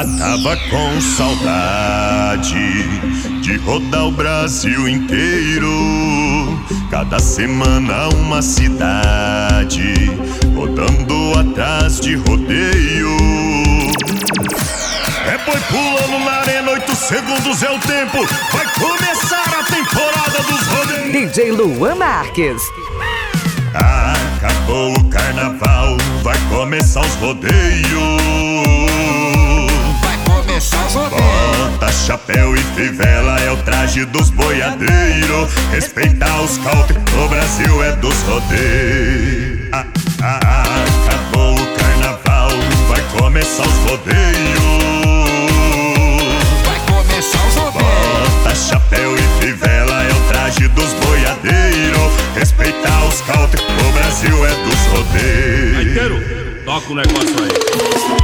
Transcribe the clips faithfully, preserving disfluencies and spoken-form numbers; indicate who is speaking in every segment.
Speaker 1: tava com saudade de rodar o Brasil inteiro. Cada semana uma cidade, rodando atrás de rodeio. É boi pulando na arena, oito segundos é o tempo. Vai começar a temporada dos rodeios.
Speaker 2: D J Luan Marques.
Speaker 1: Acabou o carnaval, vai começar os rodeios.
Speaker 3: Vai começar os rodeios.
Speaker 1: Bota chapéu e fivela, é o traje dos boiadeiros. Respeitar os country, o Brasil é dos rodeios. Ah, ah, ah, acabou o carnaval, vai começar os rodeios.
Speaker 3: Vai começar os rodeios.
Speaker 1: Bota chapéu e fivela, é o traje dos boiadeiros. Respeitar os country, o Brasil é dos rodeios.
Speaker 4: Gaiteiro, toca o negócio aí.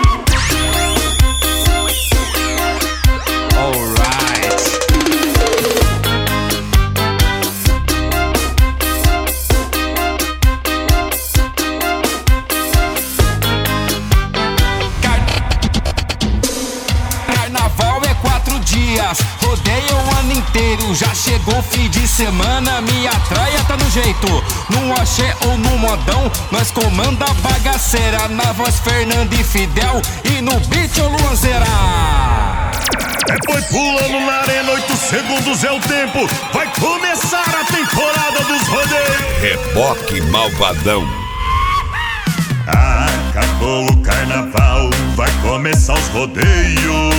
Speaker 3: Rodeio o ano inteiro, já chegou fim de semana, minha traia tá no jeito. No axé ou no modão, nós comanda a bagaceira. Na voz Fernando e Fidel e no beat o Luanzeira.
Speaker 1: É boi pulando na arena, oito segundos é o tempo. Vai começar a temporada dos rodeios.
Speaker 5: Reboque malvadão.
Speaker 1: Acabou o carnaval, vai começar os rodeios.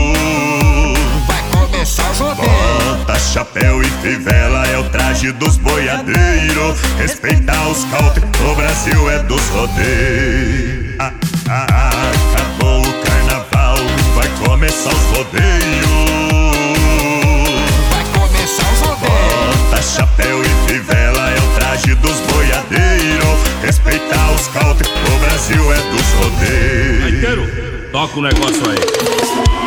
Speaker 1: Bota chapéu e fivela, é o traje dos boiadeiros. Respeitar os country, o Brasil é dos rodeios. Ah, ah, ah, acabou o carnaval, vai começar os rodeios.
Speaker 3: Vai começar os rodeios.
Speaker 1: Bota chapéu e fivela, é o traje dos boiadeiros. Respeitar os country, o Brasil é dos rodeios.
Speaker 4: Gaiteiro, toca o negócio aí.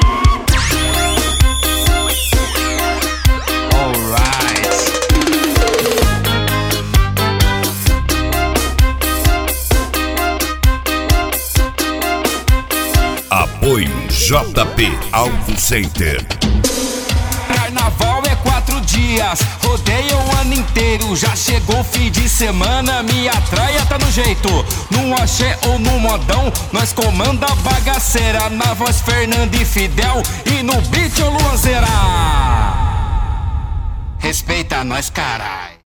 Speaker 5: Apoio J P Auto Center.
Speaker 3: Carnaval é quatro dias, rodeia o ano inteiro. Já chegou fim de semana, minha traia tá no jeito. No axé ou no modão, nós comanda a bagaceira. Na voz Fernando e Fidel e no beat o Luanzeira. Respeita nós, carai.